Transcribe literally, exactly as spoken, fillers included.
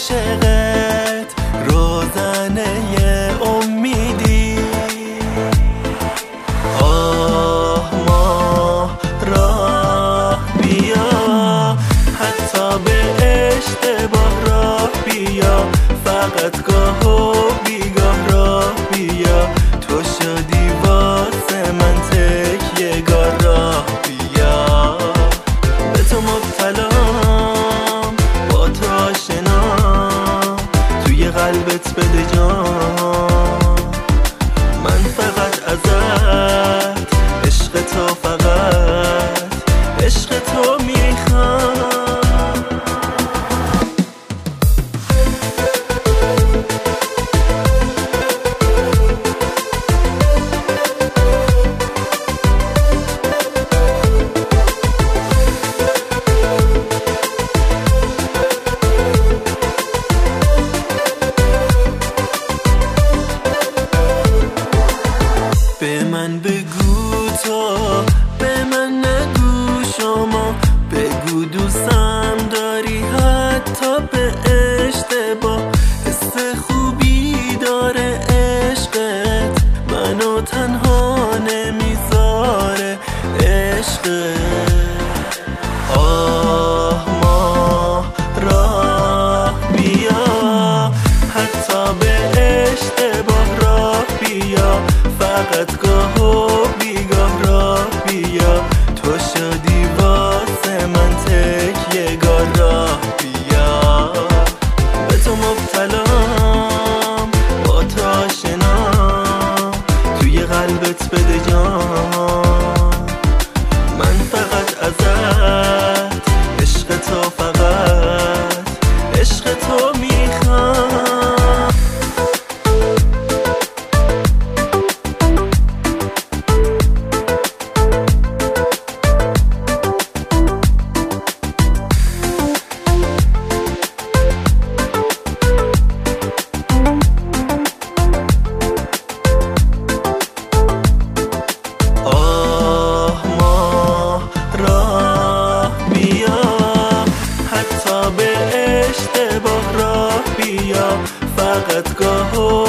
عشقت روزنه امیدی. آه ما راه بیا، حتی به اشتباه راه بیا، فقط گاه و بیگاه راه بیا. تو شدی واسه من تکیه گاه راه بیا. به تو مبتلام، با تو آشنام، توی قلبت بده جان. من فقط ازت عشق تو، فقط عشق تو میخوام. به من بگو تو، به من نگو شما، بگو دوستم داری حتی به اشتباه. حس خوبی داره عشقت، منو تنها نمیذاره عشقت. آه ما راه بیا، حتی به اشتباه راه بیا، فقط گاه و بیگاه راه بیا. تو شدی واسه من تکیه گاه راه بیا. به تو مبتلام، با تو آشنام، توی قلبت بده جان. من فقط ازت عشق تو، فقط عشق تو میخوام. به اشتباه راه بیا، فقط گاه و